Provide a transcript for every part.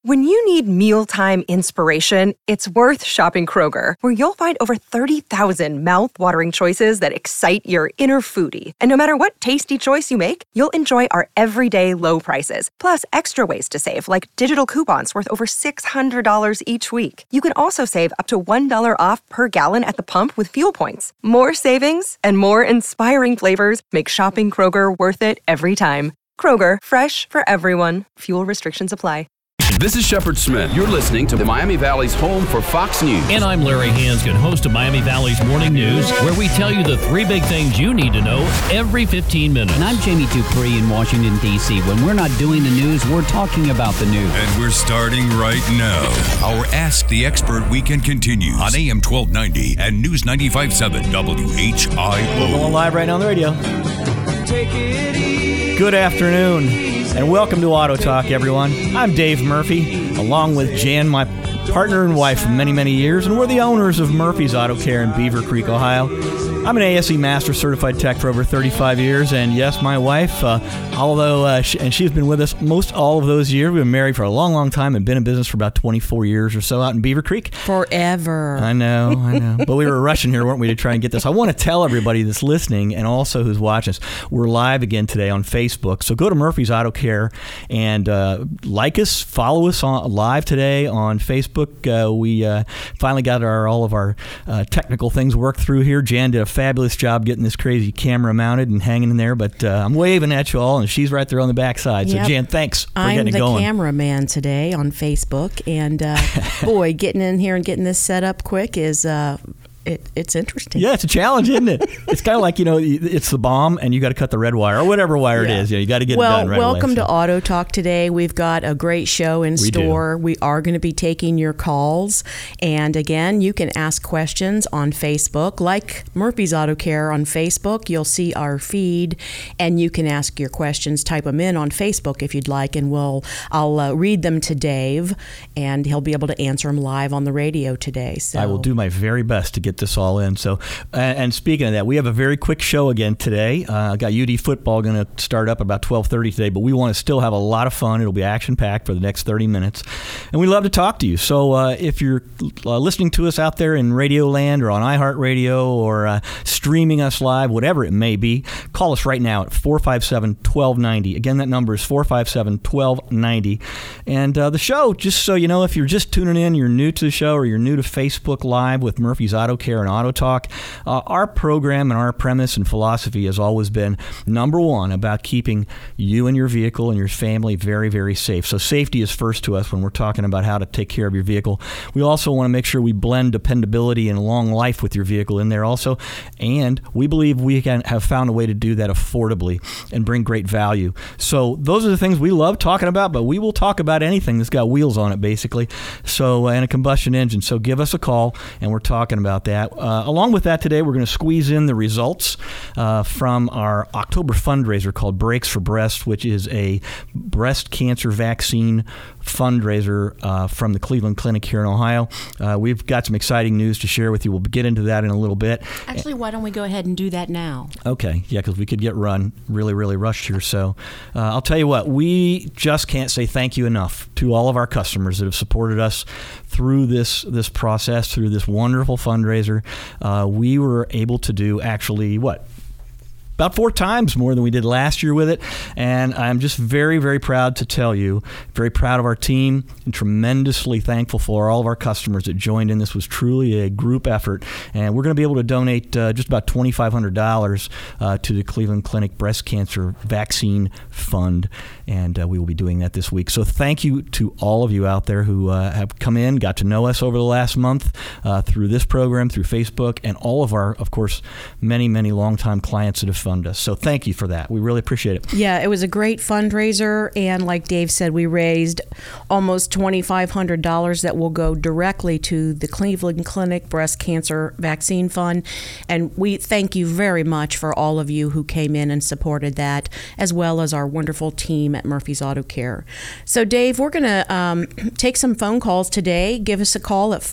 When you need mealtime inspiration, it's worth shopping Kroger, where you'll find over 30,000 mouth-watering choices that excite your inner foodie. And no matter what tasty choice you make, you'll enjoy our everyday low prices, plus extra ways to save, like digital coupons worth over $600 each week. You can also save up to $1 off per gallon at the pump with fuel points. More savings and more inspiring flavors make shopping Kroger worth it every time. Kroger, fresh for everyone. Fuel restrictions apply. This is Shepard Smith. You're listening to the Miami Valley's home for Fox News. And I'm Larry Hanskin, host of Miami Valley's Morning News, where we tell you the three big things you need to know every 15 minutes. And I'm Jamie Dupree in Washington, D.C. When we're not doing the news, we're talking about the news. And we're starting right now. Our Ask the Expert weekend continues on AM 1290 and News 95.7 WHIO. Going live right now on the radio. Good afternoon. And welcome to Auto Talk, everyone. I'm Dave Murphy, along with Jan, my partner and wife for many, many years, and we're the owners of Murphy's Auto Care in Beaver Creek, Ohio. I'm an ASE Master Certified Tech for over 35 years, and yes, my wife, although she's been with us most all of those years. We've been married for a long, long time and been in business for about 24 years or so out in Beaver Creek. Forever. I know. But we were rushing here, weren't we, to try and get this. I want to tell everybody that's listening and also who's watching us, we're live again today on Facebook. So go to Murphy's Auto Care and like us, follow us on live today on Facebook. We finally got all of our technical things worked through here. Jan did a fabulous job getting this crazy camera mounted and hanging in there, but I'm waving at you all, and she's right there on the backside. So, Jan, thanks for getting it going. I'm the cameraman today on Facebook, and boy, getting in here and getting this set up quick is... It's interesting. Yeah, it's a challenge, isn't it? It's kind of like, it's the bomb and you got to cut the red wire or whatever wire it is. You got to get it done right away. Welcome to Auto Talk today. We've got a great show in store. We are going to be taking your calls. And again, you can ask questions on Facebook. Like Murphy's Auto Care on Facebook, you'll see our feed and you can ask your questions. Type them in on Facebook if you'd like, and I'll read them to Dave and he'll be able to answer them live on the radio today. So I will do my very best to get this all in. So, and speaking of that, we have a very quick show again today. Got UD football going to start up about 12:30 today, but we want to still have a lot of fun. It'll be action-packed for the next 30 minutes, and we love to talk to you. So if you're listening to us out there in Radio Land or on iHeartRadio or streaming us live, whatever it may be, call us right now at 457-1290. Again, that number is 457-1290. And the show, just so you know, if you're just tuning in, you're new to the show or you're new to Facebook Live with Murphy's Auto Care and Auto Talk, our program and our premise and philosophy has always been, number one, about keeping you and your vehicle and your family very, very safe. So safety is first to us when we're talking about how to take care of your vehicle. We also want to make sure we blend dependability and long life with your vehicle in there also. And we believe we can have found a way to do that affordably and bring great value. So those are the things we love talking about, but we will talk about anything that's got wheels on it, basically. So, and a combustion engine. So give us a call, and we're talking about that. Along with that, today we're going to squeeze in the results from our October fundraiser called Breaks for Breast, which is a breast cancer vaccine fundraiser from the Cleveland Clinic here in Ohio. We've got some exciting news to share with you. We'll get into that in a little bit. Actually, why don't we go ahead and do that now? Okay, yeah, because we could get really, really rushed here. So I'll tell you what, we just can't say thank you enough to all of our customers that have supported us through this process, through this wonderful fundraiser. We were able to do actually, about 4 times more than we did last year with it. And I'm just very, very proud to tell you, very proud of our team and tremendously thankful for all of our customers that joined in. This was truly a group effort. And we're going to be able to donate just about $2,500 to the Cleveland Clinic Breast Cancer Vaccine Fund. And we will be doing that this week. So thank you to all of you out there who have come in, got to know us over the last month through this program, through Facebook, and all of our, of course, many, many longtime clients that have funded us. So thank you for that. We really appreciate it. Yeah, it was a great fundraiser. And like Dave said, we raised almost $2,500 that will go directly to the Cleveland Clinic Breast Cancer Vaccine Fund. And we thank you very much for all of you who came in and supported that, as well as our wonderful team at Murphy's Auto Care. So, Dave, we're going to take some phone calls today. Give us a call at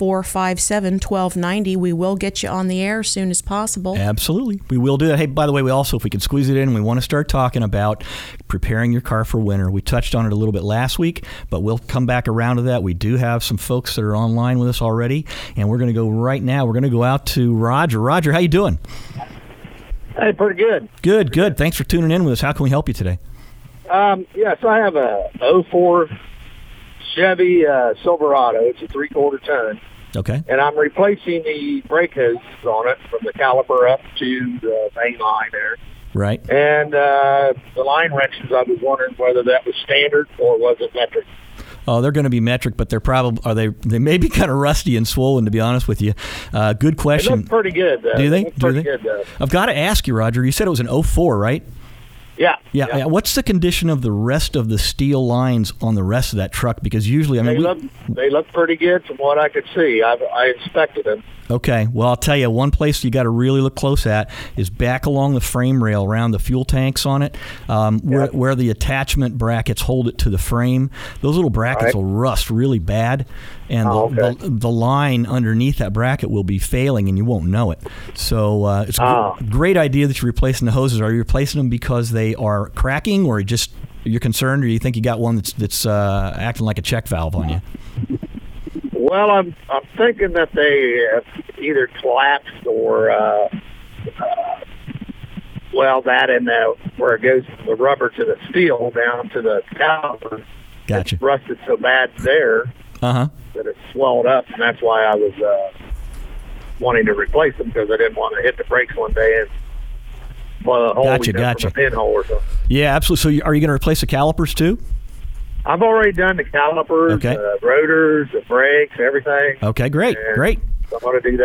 457-1290. We will get you on the air as soon as possible. Absolutely. We will do that. Hey, by the way, we also, if we could squeeze it in, we want to start talking about preparing your car for winter. We touched on it a little bit last week, but we'll come back around to that. We do have some folks that are online with us already, and we're going to go right now. We're going to go out to Roger. Roger, how you doing? Hey, pretty good. Good. Thanks for tuning in with us. How can we help you today? So I have a 04 Chevy Silverado. It's a 3/4 ton. Okay. And I'm replacing the brake hoses on it from the caliper up to the main line there. Right. And the line wrenches, I was wondering whether that was standard or was it metric. Oh, they're going to be metric, but they're probably they may be kind of rusty and swollen, to be honest with you. Good question. They look pretty good. Do they? Good, I've got to ask you, Roger. You said it was an 04, right? Yeah. What's the condition of the rest of the steel lines on the rest of that truck? Because usually, they look pretty good from what I could see. I inspected them. Okay. Well, I'll tell you, one place you got to really look close at is back along the frame rail around the fuel tanks on it, where the attachment brackets hold it to the frame. Those little brackets will rust really bad, and the line underneath that bracket will be failing, and you won't know it. So it's a great idea that you're replacing the hoses. Are you replacing them because they are cracking, or you're concerned, or you think you got one that's acting like a check valve on you? Well, I'm thinking that they have either collapsed or, that and where it goes from the rubber to the steel down to the caliper. Gotcha. It's rusted so bad there that it swelled up, and that's why I was wanting to replace them, because I didn't want to hit the brakes one day and blow a hole from a pinhole or something. Yeah, absolutely. So are you going to replace the calipers too? I've already done the calipers, rotors, the brakes, everything. Okay, great. So I'm going to do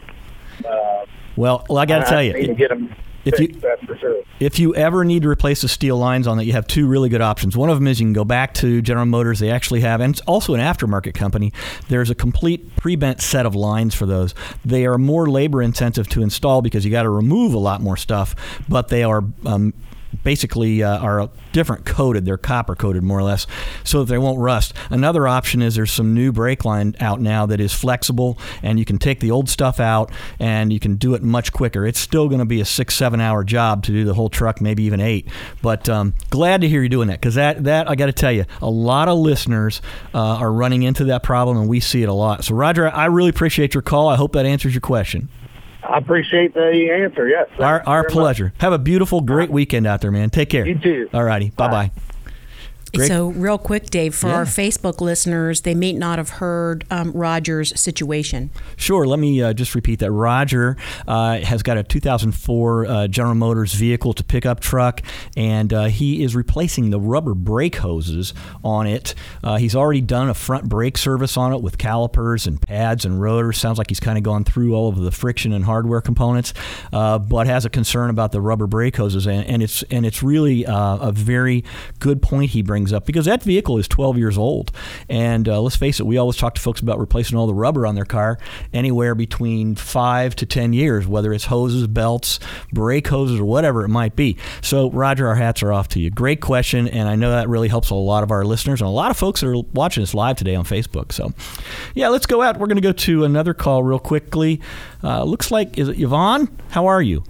that. Well, I got to tell you, need to get them fixed, that's for sure. If you ever need to replace the steel lines on that, you have two really good options. One of them is you can go back to General Motors. They actually have, and it's also an aftermarket company, there's a complete pre-bent set of lines for those. They are more labor intensive to install because you got to remove a lot more stuff, but they are basically are different coated. They're copper coated more or less so that they won't rust. Another option is there's some new brake line out now that is flexible, and you can take the old stuff out and you can do it much quicker. It's still going to be a 6-7 hour job to do the whole truck, maybe even 8, but glad to hear you doing that, because that I got to tell you, a lot of listeners are running into that problem, and we see it a lot. So Roger, I really appreciate your call. I hope that answers your question. I appreciate the answer, yes. Our pleasure. Have a beautiful, great weekend out there, man. Take care. You too. All righty. Bye-bye. Great. So real quick, Dave, for our Facebook listeners, they may not have heard Roger's situation. Sure. Let me just repeat that. Roger has got a 2004 General Motors vehicle to pickup truck, and he is replacing the rubber brake hoses on it. He's already done a front brake service on it with calipers and pads and rotors. Sounds like he's kind of gone through all of the friction and hardware components, but has a concern about the rubber brake hoses, and it's really a very good point he brings up, because that vehicle is 12 years old, and let's face it, we always talk to folks about replacing all the rubber on their car anywhere between 5 to 10 years, whether it's hoses, belts, brake hoses, or whatever it might be. So Roger, our hats are off to you. Great question, and I know that really helps a lot of our listeners and a lot of folks that are watching us live today on Facebook. So yeah, let's go out. We're going to go to another call real quickly. Looks like, is it Yvonne? How are you?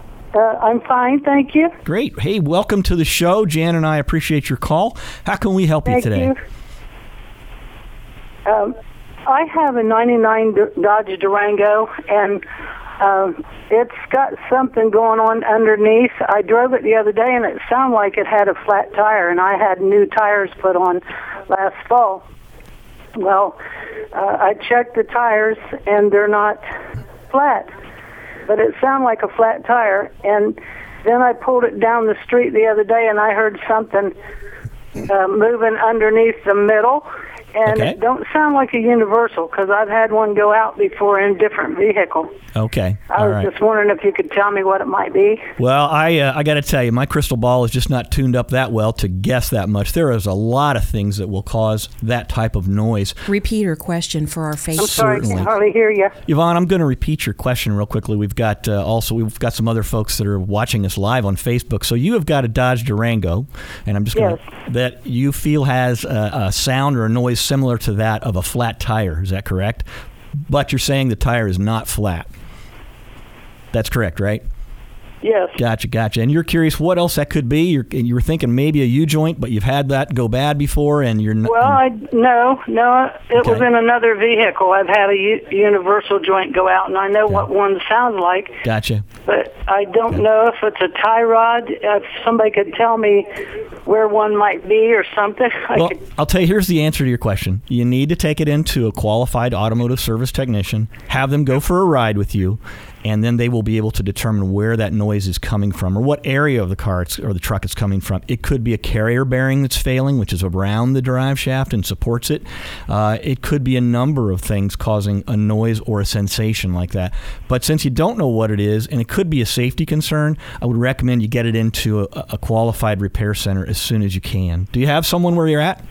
I'm fine, thank you. Great. Hey, welcome to the show. Jan and I appreciate your call. How can we help you today? Thank you. I have a 99 Dodge Durango, and it's got something going on underneath. I drove it the other day, and it sounded like it had a flat tire, and I had new tires put on last fall. Well, I checked the tires, and they're not flat, but it sounded like a flat tire. And then I pulled it down the street the other day, and I heard something moving underneath the middle. And it don't sound like a universal, because I've had one go out before in a different vehicle. Okay. I was just wondering if you could tell me what it might be. Well, I got to tell you, my crystal ball is just not tuned up that well to guess that much. There is a lot of things that will cause that type of noise. Repeat your question for our Facebook. I'm sorry, I can hardly hear you. Yvonne, I'm going to repeat your question real quickly. We've got we've got some other folks that are watching us live on Facebook. So you have got a Dodge Durango, and I'm just going to that you feel has a sound or a noise similar to that of a flat tire. Is that correct? But you're saying the tire is not flat. That's correct, right? Yes. Gotcha. And you're curious what else that could be? You were thinking maybe a U-joint, but you've had that go bad before, and you're not... Well, no. It was in another vehicle. I've had a universal joint go out, and I know what one sounds like. Gotcha. But I don't know if it's a tie rod. If somebody could tell me where one might be or something. I'll tell you, here's the answer to your question. You need to take it into a qualified automotive service technician, have them go for a ride with you, and then they will be able to determine where that noise is coming from or what area of the car or the truck it's coming from. It could be a carrier bearing that's failing, which is around the drive shaft and supports it. It could be a number of things causing a noise or a sensation like that. But since you don't know what it is, and it could be a safety concern, I would recommend you get it into a qualified repair center as soon as you can. Do you have someone where you're at?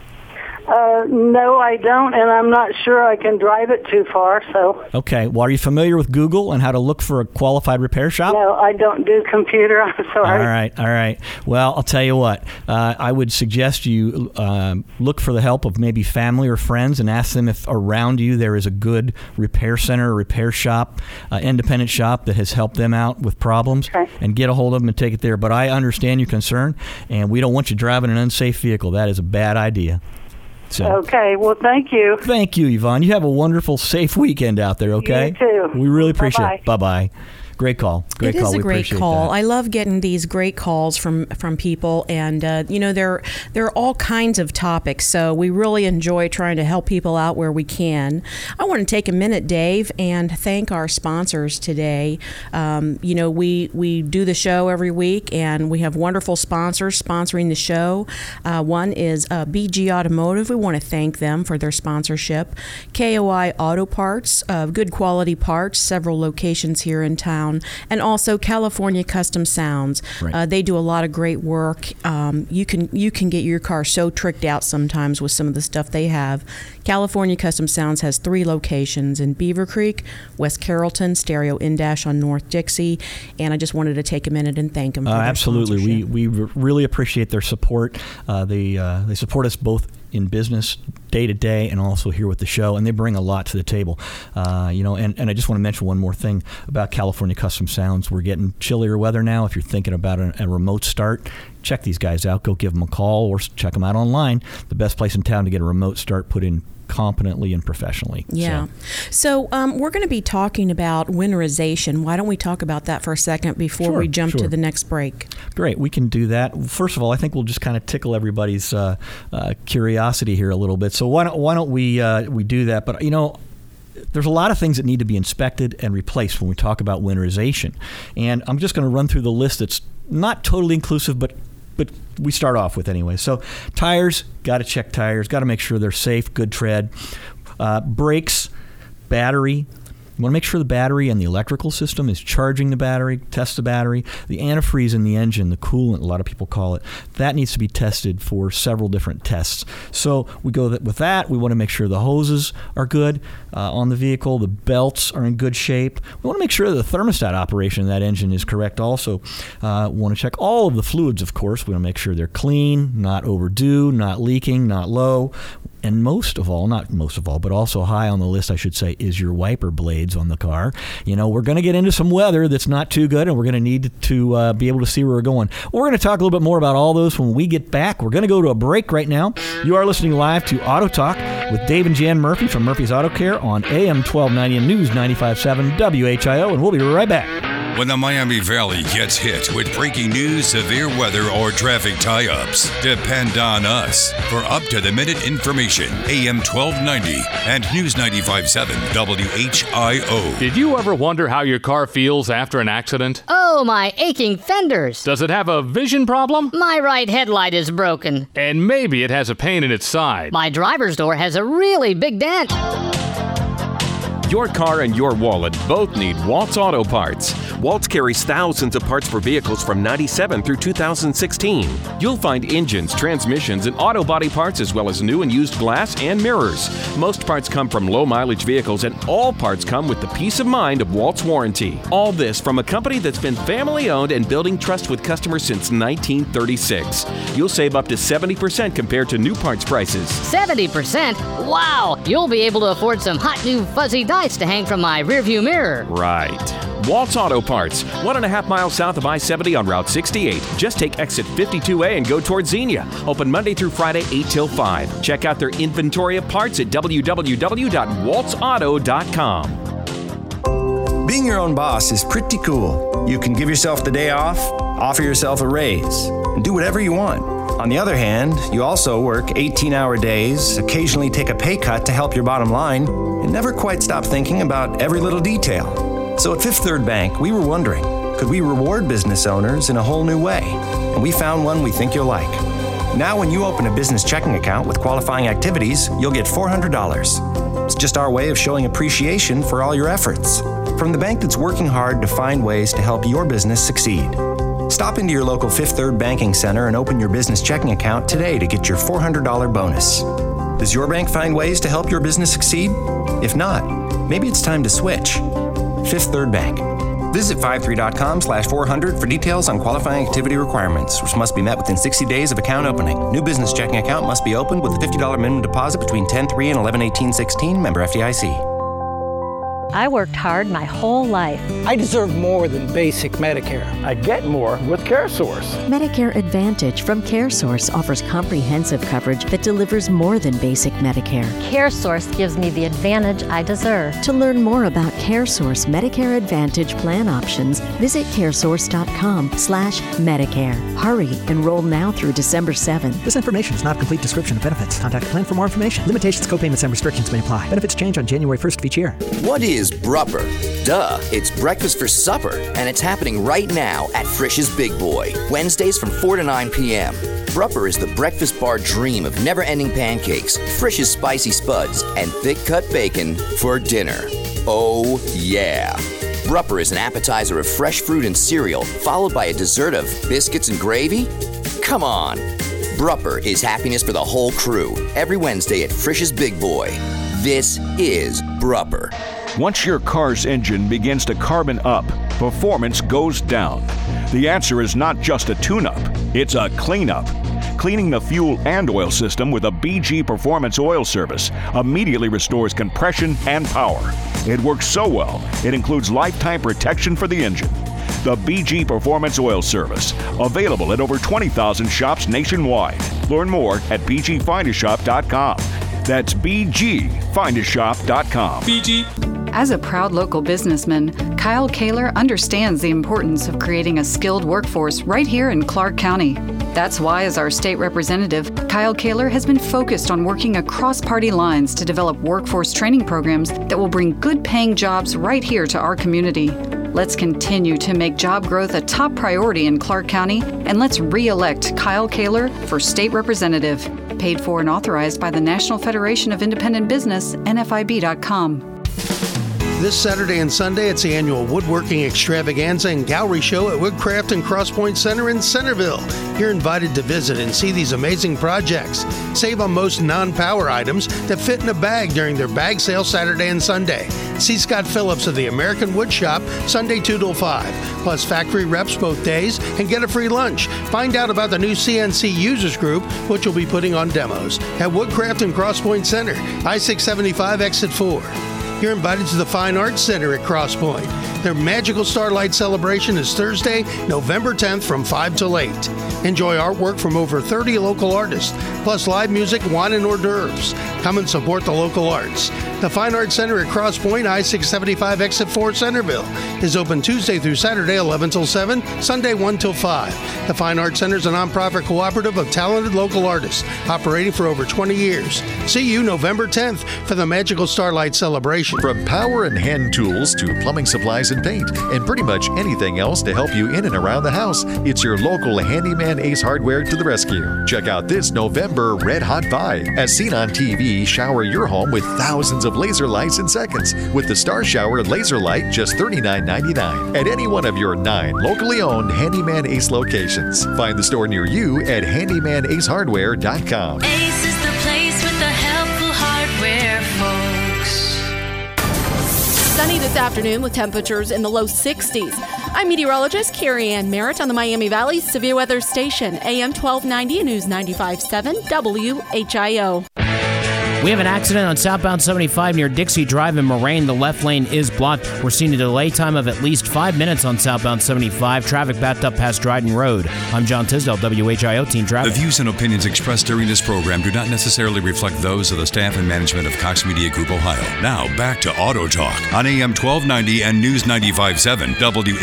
No, I don't, and I'm not sure I can drive it too far. So. Okay. Well, are you familiar with Google and how to look for a qualified repair shop? No, I don't do computer. I'm sorry. All right. Well, I'll tell you what. I would suggest you look for the help of maybe family or friends and ask them if around you there is a good repair center or repair shop, independent shop that has helped them out with problems, and get a hold of them and take it there. But I understand your concern, and we don't want you driving an unsafe vehicle. That is a bad idea. So. Okay, well, thank you. Thank you, Yvonne. You have a wonderful, safe weekend out there, okay? You too. We really appreciate it. Bye-bye. Great call. It is a great call. That. I love getting these great calls from people, and there are all kinds of topics. So we really enjoy trying to help people out where we can. I want to take a minute, Dave, and thank our sponsors today. We do the show every week, and we have wonderful sponsors sponsoring the show. One is BG Automotive. We want to thank them for their sponsorship. KOI Auto Parts, good quality parts, several locations here in town. And also California Custom Sounds. Right. They do a lot of great work. You can get your car so tricked out sometimes with some of the stuff they have. California Custom Sounds has 3 locations in Beaver Creek, West Carrollton, Stereo Indash on North Dixie, and I just wanted to take a minute and thank them for their absolutely. We really appreciate their support. They support us both in business day to day and also here with the show, and they bring a lot to the table. And I just want to mention one more thing about California Custom Sounds. We're getting chillier weather now. If you're thinking about a remote start, check these guys out. Go give them a call or check them out online. The best place in town to get a remote start put in competently and professionally. Yeah. So we're going to be talking about winterization. Why don't we talk about that for a second before we jump to the next break? Great. We can do that. First of all, I think we'll just kind of tickle everybody's curiosity here a little bit. So why don't we do that? But, there's a lot of things that need to be inspected and replaced when we talk about winterization. And I'm just going to run through the list that's not totally inclusive, but we start off with anyway. So tires, got to check tires, got to make sure they're safe, good tread. Brakes, battery. You want to make sure the battery and the electrical system is charging the battery, test the battery. The antifreeze in the engine, the coolant, a lot of people call it, that needs to be tested for several different tests. So we go with that. We want to make sure the hoses are good on the vehicle. The belts are in good shape. We want to make sure that the thermostat operation of that engine is correct also. We want to check all of the fluids, of course. We want to make sure they're clean, not overdue, not leaking, not low. And not most of all, but also high on the list, I should say, is your wiper blades on the car. We're going to get into some weather that's not too good, and we're going to need to be able to see where we're going. We're going to talk a little bit more about all those when we get back. We're going to go to a break right now. You are listening live to Auto Talk with Dave and Jan Murphy from Murphy's Auto Care on AM 1290 and News 95.7 WHIO, and we'll be right back. When the Miami Valley gets hit with breaking news, severe weather, or traffic tie-ups, depend on us for up-to-the-minute information. AM 1290 and News 95.7 WHIO. Did you ever wonder how your car feels after an accident? Oh, my aching fenders. Does it have a vision problem? My right headlight is broken. And maybe it has a pain in its side. My driver's door has a really big dent. Your car and your wallet both need Waltz Auto Parts. Waltz carries thousands of parts for vehicles from 97 through 2016. You'll find engines, transmissions, and auto body parts, as well as new and used glass and mirrors. Most parts come from low-mileage vehicles, and all parts come with the peace of mind of Waltz warranty. All this from a company that's been family-owned and building trust with customers since 1936. You'll save up to 70% compared to new parts prices. 70%? Wow! You'll be able to afford some hot new fuzzy dice to hang from my rearview mirror. Right. Waltz Auto Parts, 1.5 miles south of I-70 on Route 68. Just take exit 52A and go towards Xenia. Open Monday through Friday, 8 till 5. Check out their inventory of parts at www.waltzauto.com. Being your own boss is pretty cool. You can give yourself the day off, offer yourself a raise, and do whatever you want. On the other hand, you also work 18-hour days, occasionally take a pay cut to help your bottom line, and never quite stop thinking about every little detail. So at Fifth Third Bank, we were wondering, could we reward business owners in a whole new way? And we found one we think you'll like. Now when you open a business checking account with qualifying activities, you'll get $400. It's just our way of showing appreciation for all your efforts. From the bank that's working hard to find ways to help your business succeed. Stop into your local Fifth Third Banking Center and open your business checking account today to get your $400 bonus. Does your bank find ways to help your business succeed? If not, maybe it's time to switch. Fifth Third Bank. Visit 53.com/400 for details on qualifying activity requirements, which must be met within 60 days of account opening. New business checking account must be opened with a $50 minimum deposit between 10/3 and 11/18/16. Member FDIC. I worked hard my whole life. I deserve more than basic Medicare. I get more with CareSource. Medicare Advantage from CareSource offers comprehensive coverage that delivers more than basic Medicare. CareSource gives me the advantage I deserve. To learn more about CareSource Medicare Advantage plan options, visit caresource.com/Medicare. Hurry, enroll now through December 7th. This information is not a complete description of benefits. Contact a plan for more information. Limitations, copayments, and restrictions may apply. Benefits change on January 1st of each year. What is Brupper? Duh, it's breakfast for supper, and it's happening right now at Frisch's Big Boy, Wednesdays from 4 to 9 p.m. Brupper is the breakfast bar dream of never-ending pancakes, Frisch's spicy spuds, and thick-cut bacon for dinner. Oh, yeah. Brupper is an appetizer of fresh fruit and cereal, followed by a dessert of biscuits and gravy? Come on. Brupper is happiness for the whole crew, every Wednesday at Frisch's Big Boy. This is Brupper. Once your car's engine begins to carbon up, performance goes down. The answer is not just a tune-up, it's a cleanup. Cleaning the fuel and oil system with a BG Performance Oil Service immediately restores compression and power. It works so well, it includes lifetime protection for the engine. The BG Performance Oil Service, available at over 20,000 shops nationwide. Learn more at bgfindashop.com. That's bgfindashop.com. BG. As a proud local businessman, Kyle Kaler understands the importance of creating a skilled workforce right here in Clark County. That's why, as our state representative, Kyle Kaler has been focused on working across party lines to develop workforce training programs that will bring good-paying jobs right here to our community. Let's continue to make job growth a top priority in Clark County, and let's re-elect Kyle Kaler for state representative. Paid for and authorized by the National Federation of Independent Business, NFIB.com. This Saturday and Sunday, it's the annual Woodworking Extravaganza and Gallery Show at Woodcraft and Crosspoint Center in Centerville. You're invited to visit and see these amazing projects. Save on most non-power items that fit in a bag during their bag sale Saturday and Sunday. See Scott Phillips of the American Wood Shop Sunday 2 till 5, plus factory reps both days and get a free lunch. Find out about the new CNC Users Group, which will be putting on demos at Woodcraft and Crosspoint Center, I-675 Exit 4. You're invited to the Fine Arts Center at Crosspoint. Their Magical Starlight Celebration is Thursday, November 10th from 5 till 8. Enjoy artwork from over 30 local artists, plus live music, wine, and hors d'oeuvres. Come and support the local arts. The Fine Arts Center at Crosspoint, I-675 Exit 4, Centerville, is open Tuesday through Saturday, 11 till 7, Sunday, 1 till 5. The Fine Arts Center is a nonprofit cooperative of talented local artists, operating for over 20 years. See you November 10th for the Magical Starlight Celebration. From power and hand tools to plumbing supplies and paint, and pretty much anything else to help you in and around the house, it's your local Handyman Ace Hardware to the rescue. Check out this November Red Hot Buy. As seen on TV, shower your home with thousands of laser lights in seconds. With the Star Shower Laser Light, just $39.99 at any one of your 9 locally owned Handyman Ace locations. Find the store near you at handymanacehardware.com. Ace is the place with the helpful hardware, folks. Sunny this afternoon with temperatures in the low 60s. I'm meteorologist Carrie Ann Merritt on the Miami Valley Severe Weather Station, AM 1290 News 95.7 WHIO. We have an accident on southbound 75 near Dixie Drive in Moraine. The left lane is blocked. We're seeing a delay time of at least 5 minutes on southbound 75. Traffic backed up past Dryden Road. I'm John Tisdale, WHIO Team Traffic. The views and opinions expressed during this program do not necessarily reflect those of the staff and management of Cox Media Group Ohio. Now, back to Auto Talk on AM 1290 and News 95.7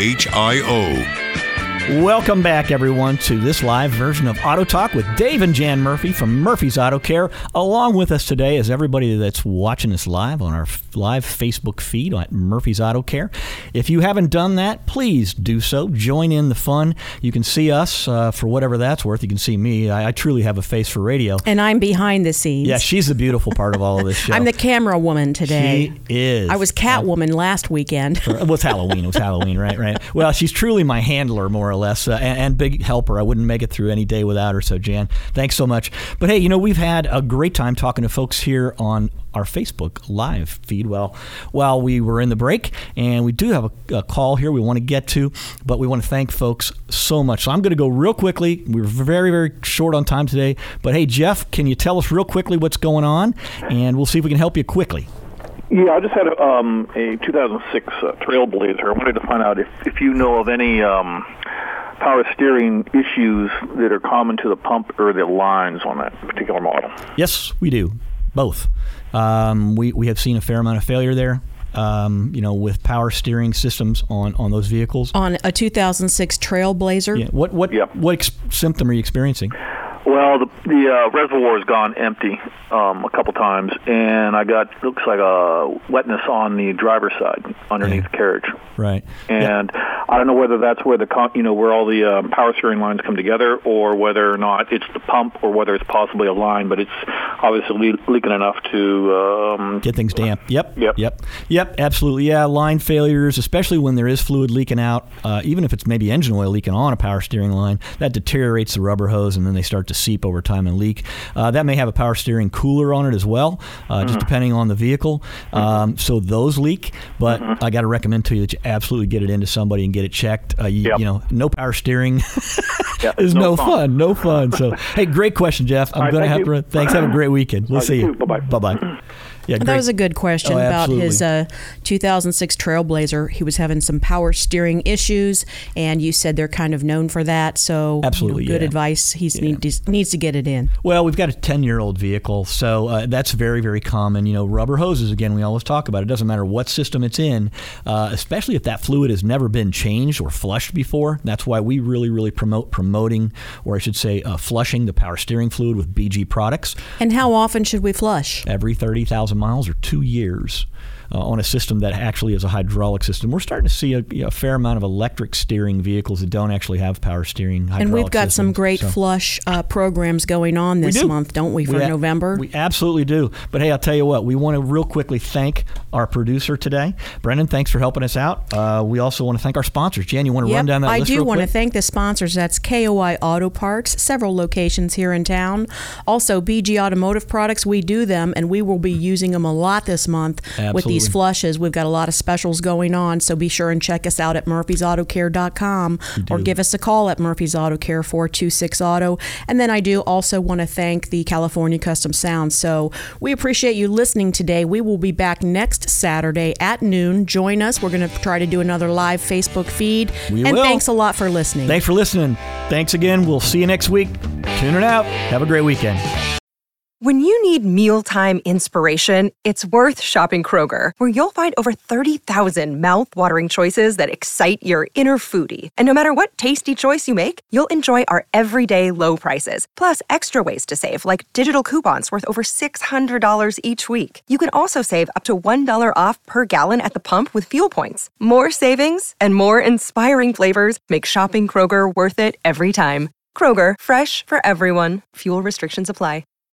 WHIO. Welcome back, everyone, to this live version of Auto Talk with Dave and Jan Murphy from Murphy's Auto Care. Along with us today is everybody that's watching us live on our live Facebook feed at Murphy's Auto Care. If you haven't done that, please do so. Join in the fun. You can see us for whatever that's worth. You can see me. I truly have a face for radio. And I'm behind the scenes. Yeah, she's the beautiful part of all of this show. I'm the camera woman today. She is. I was Catwoman last weekend. Well, it's Halloween. It was Halloween, right? Well, she's truly my handler, more or less, and big helper. I wouldn't make it through any day without her. So, Jan, thanks so much. But hey, we've had a great time talking to folks here on our Facebook live feed while we were in the break, and we do have a call here we want to get to, but we want to thank folks so much. So I'm going to go real quickly. We're very, very short on time today, but hey, Jeff, can you tell us real quickly what's going on, and we'll see if we can help you quickly. Yeah, I just had a 2006 Trailblazer. I wanted to find out if you know of any power steering issues that are common to the pump or the lines on that particular model. Yes, we do. Both. We have seen a fair amount of failure there, with power steering systems on those vehicles. On a 2006 Trailblazer? Yeah. What symptom are you experiencing? Well, the reservoir has gone empty a couple times, and I looks like a wetness on the driver's side underneath the carriage. Right. And I don't know whether that's where where all the power steering lines come together, or whether or not it's the pump, or whether it's possibly a line, but it's obviously leaking enough to get things damp. Yep. Absolutely. Yeah, line failures, especially when there is fluid leaking out, even if it's maybe engine oil leaking on a power steering line, that deteriorates the rubber hose, and then they start to seep over time and leak. That may have a power steering cooler on it as well, just depending on the vehicle. So those leak, but I got to recommend to you that you absolutely get it into somebody and get it checked. No power steering is no fun. No fun. So, hey, great question, Jeff. I'm going to have to run. Thanks. Have a great weekend. We'll see you. Bye-bye. Bye-bye. Yeah, that was a good question about his 2006 Trailblazer. He was having some power steering issues, and you said they're kind of known for that. So, absolutely, good advice. He needs to get it in. Well, we've got a 10-year-old vehicle, so that's very, very common. Rubber hoses, again, we always talk about it. It doesn't matter what system it's in, especially if that fluid has never been changed or flushed before. That's why we really, really promoting, or I should say, flushing the power steering fluid with BG products. And how often should we flush? Every 30,000 miles or 2 years. On a system that actually is a hydraulic system. We're starting to see a fair amount of electric steering vehicles that don't actually have power steering hydraulic systems. And we've got systems, some great flush programs going on this month, don't we, for November? We absolutely do. But hey, I'll tell you what, we want to real quickly thank our producer today. Brendan, thanks for helping us out. We also want to thank our sponsors. Jan, you want to run down that list real quick? I do want to thank the sponsors. That's KOI Auto Parts, several locations here in town. Also, BG Automotive Products, we do them, and we will be using them a lot this month with these flushes. We've got a lot of specials going on, so be sure and check us out at murphysautocare.com or give us a call at Murphy's Auto Care 426-AUTO. And then I do also want to thank the California Custom Sound. So we appreciate you listening today. We will be back next Saturday at noon. Join us. We're going to try to do another live Facebook feed. Thanks a lot for listening. Thanks for listening. Thanks again. We'll see you next week. Tune it out. Have a great weekend. When you need mealtime inspiration, it's worth shopping Kroger, where you'll find over 30,000 mouth-watering choices that excite your inner foodie. And no matter what tasty choice you make, you'll enjoy our everyday low prices, plus extra ways to save, like digital coupons worth over $600 each week. You can also save up to $1 off per gallon at the pump with fuel points. More savings and more inspiring flavors make shopping Kroger worth it every time. Kroger, fresh for everyone. Fuel restrictions apply.